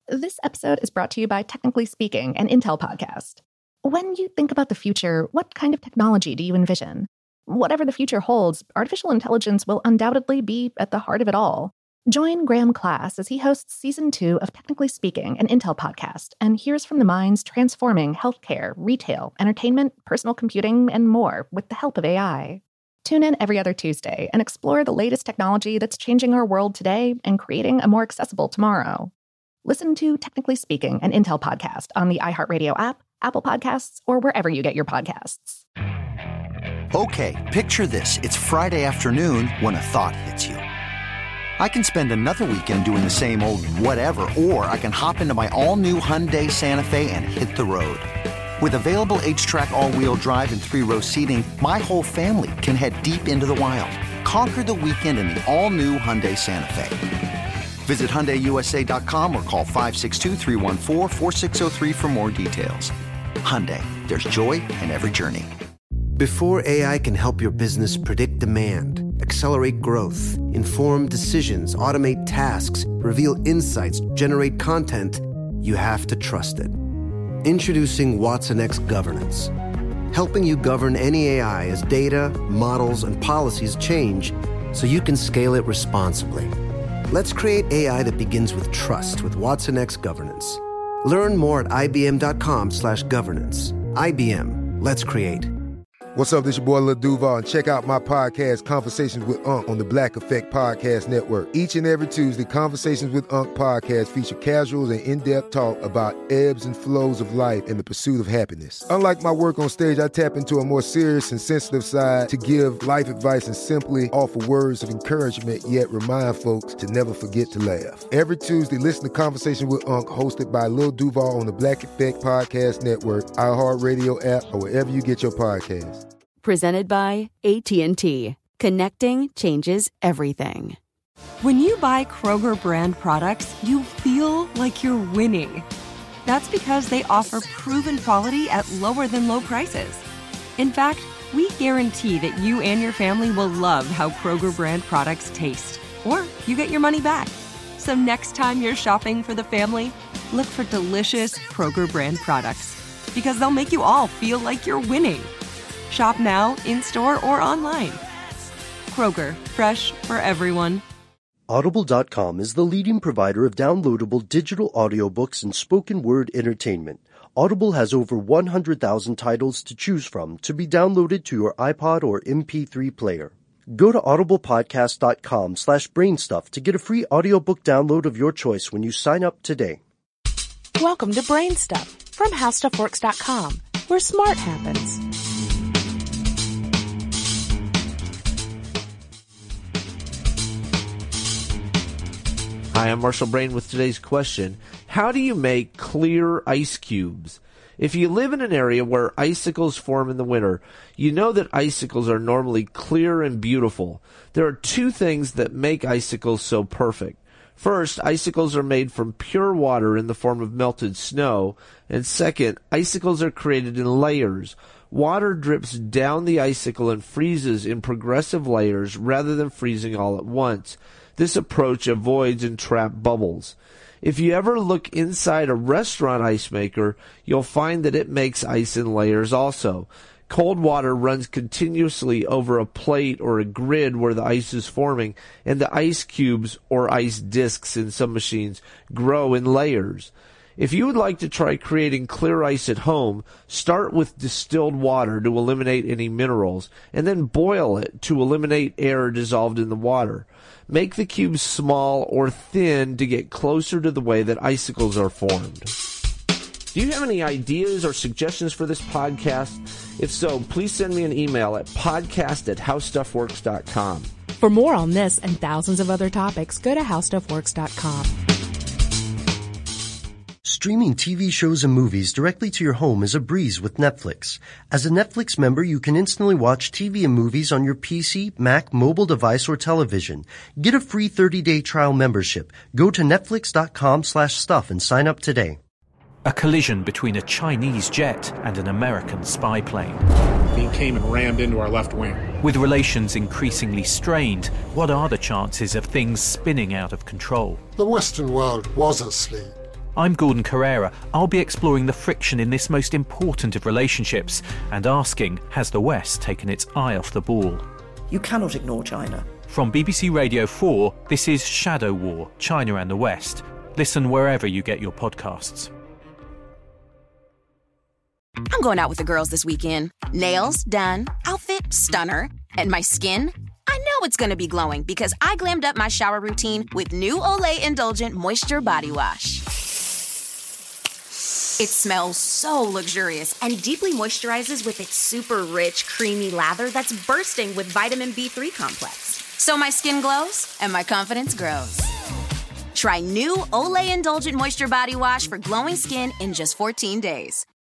This episode is brought to you by Technically Speaking, an Intel podcast. When you think about the future, what kind of technology do you envision? Whatever the future holds, artificial intelligence will undoubtedly be at the heart of it all. Join Graham Class as he hosts Season 2 of Technically Speaking, an Intel podcast, and hears from the minds transforming healthcare, retail, entertainment, personal computing, and more with the help of AI. Tune in every other Tuesday and explore the latest technology that's changing our world today and creating a more accessible tomorrow. Listen to Technically Speaking, an Intel podcast on the iHeartRadio app, Apple Podcasts, or wherever you get your podcasts. Okay, picture this. It's Friday afternoon when a thought hits you. I can spend another weekend doing the same old whatever, or I can hop into my all-new Hyundai Santa Fe and hit the road. With available H-Track all-wheel drive and 3-row seating, my whole family can head deep into the wild. Conquer the weekend in the all-new Hyundai Santa Fe. Visit HyundaiUSA.com or call 562-314-4603 for more details. Hyundai, there's joy in every journey. Before AI can help your business predict demand, accelerate growth, inform decisions, automate tasks, reveal insights, generate content, you have to trust it. Introducing watsonx Governance, helping you govern any AI as data, models, and policies change so you can scale it responsibly. Let's create AI that begins with trust with watsonx Governance. Learn more at ibm.com/governance. IBM, let's create. What's up, this your boy Lil Duval, and check out my podcast, Conversations with Unc, on the Black Effect Podcast Network. Each and every Tuesday, Conversations with Unc podcast feature casuals and in-depth talk about ebbs and flows of life and the pursuit of happiness. Unlike my work on stage, I tap into a more serious and sensitive side to give life advice and simply offer words of encouragement, yet remind folks to never forget to laugh. Every Tuesday, listen to Conversation with Unc, hosted by Lil Duval on the Black Effect Podcast Network, iHeartRadio app, or wherever you get your podcasts. Presented by AT&T. Connecting changes everything. When you buy Kroger brand products, you feel like you're winning. That's because they offer proven quality at lower than low prices. In fact, we guarantee that you and your family will love how Kroger brand products taste, or you get your money back. So next time you're shopping for the family, look for delicious Kroger brand products, because they'll make you all feel like you're winning. Shop now, in-store, or online. Kroger, fresh for everyone. Audible.com is the leading provider of downloadable digital audiobooks and spoken word entertainment. Audible has over 100,000 titles to choose from to be downloaded to your iPod or MP3 player. Go to audiblepodcast.com/brainstuff to get a free audiobook download of your choice when you sign up today. Welcome to Brainstuff from HowStuffWorks.com, where smart happens. Hi, I'm Marshall Brain with today's question. How do you make clear ice cubes? If you live in an area where icicles form in the winter, you know that icicles are normally clear and beautiful. There are two things that make icicles so perfect. First, icicles are made from pure water in the form of melted snow. And second, icicles are created in layers. Water drips down the icicle and freezes in progressive layers rather than freezing all at once. This approach avoids entrapped bubbles. If you ever look inside a restaurant ice maker, you'll find that it makes ice in layers also. Cold water runs continuously over a plate or a grid where the ice is forming, and the ice cubes, or ice discs in some machines, grow in layers. If you would like to try creating clear ice at home, start with distilled water to eliminate any minerals, and then boil it to eliminate air dissolved in the water. Make the cubes small or thin to get closer to the way that icicles are formed. Do you have any ideas or suggestions for this podcast? If so, please send me an email at podcast@howstuffworks.com. For more on this and thousands of other topics, go to HowStuffWorks.com. Streaming TV shows and movies directly to your home is a breeze with Netflix. As a Netflix member, you can instantly watch TV and movies on your PC, Mac, mobile device, or television. Get a free 30-day trial membership. Go to netflix.com/stuff and sign up today. A collision between a Chinese jet and an American spy plane. He came and rammed into our left wing. With relations increasingly strained, what are the chances of things spinning out of control? The Western world was asleep. I'm Gordon Carrera. I'll be exploring the friction in this most important of relationships and asking, has the West taken its eye off the ball? You cannot ignore China. From BBC Radio 4, this is Shadow War, China and the West. Listen wherever you get your podcasts. I'm going out with the girls this weekend. Nails done, outfit stunner, and my skin? I know it's going to be glowing because I glammed up my shower routine with new Olay Indulgent Moisture Body Wash. It smells so luxurious and deeply moisturizes with its super rich, creamy lather that's bursting with vitamin B3 complex. So my skin glows and my confidence grows. Try new Olay Indulgent Moisture Body Wash for glowing skin in just 14 days.